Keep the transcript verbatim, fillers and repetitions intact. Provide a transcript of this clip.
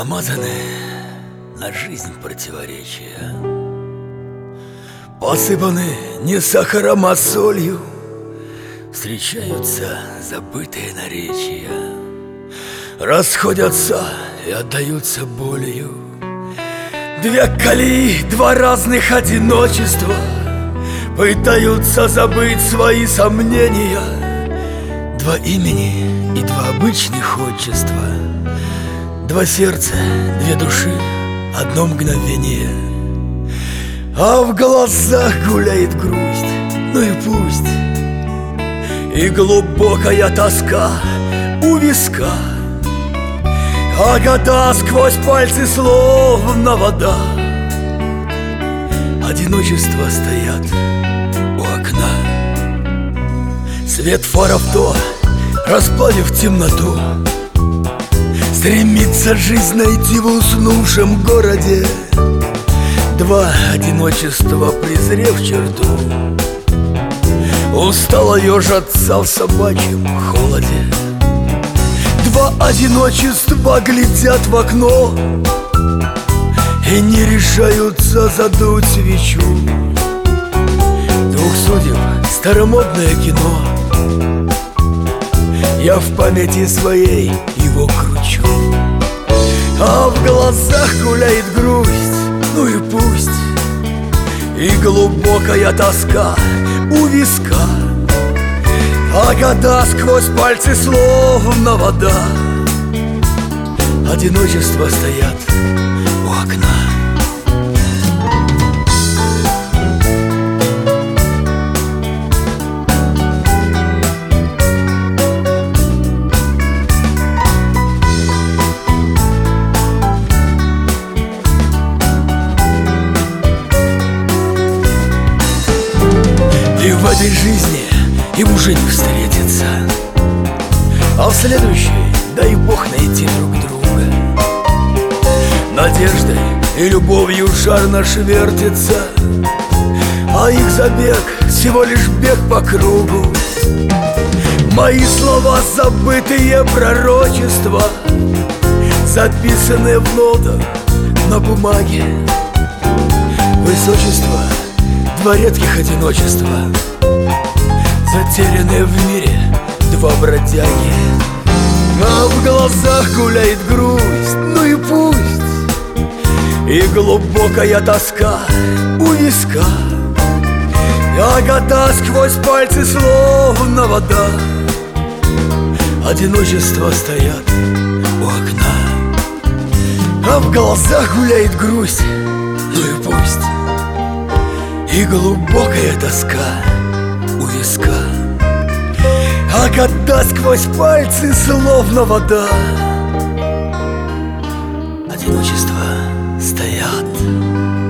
Намазаны на жизнь противоречия, посыпаны не сахаром, а солью, встречаются забытые наречия, расходятся и отдаются болью. Две колеи, два разных одиночества, пытаются забыть свои сомнения. Два имени и два обычных отчества, два сердца, две души, одно мгновение. А в глазах гуляет грусть, ну и пусть. И глубокая тоска у виска, а года сквозь пальцы словно вода. Одиночество стоят у окна. Свет фаров то, расплавив темноту, стремится жизнь найти в уснувшем городе. Два одиночества, презрев черту, устало ежатся в собачьем холоде. Два одиночества глядят в окно и не решаются задуть свечу. Двух судеб старомодное кино, я в памяти своей его кручу. А в глазах гуляет грусть, ну и пусть. И глубокая тоска у виска, а года сквозь пальцы словно вода. Одиночество стоят у окна. И в этой жизни им уже не встретиться, а в следующей, дай Бог, найти друг друга. Надеждой и любовью шар наш вертится, а их забег всего лишь бег по кругу. Мои слова забытые пророчества, записанные в нотах на бумаге. Высочество, два редких одиночества, затерянные в мире два бродяги. А в глазах гуляет грусть, ну и пусть. И глубокая тоска у виска, а года сквозь пальцы словно вода. Одиночество стоят у окна, а в глазах гуляет грусть, ну и пусть. И глубокая тоска у виска, а года сквозь пальцы словно вода. Одиночество стоят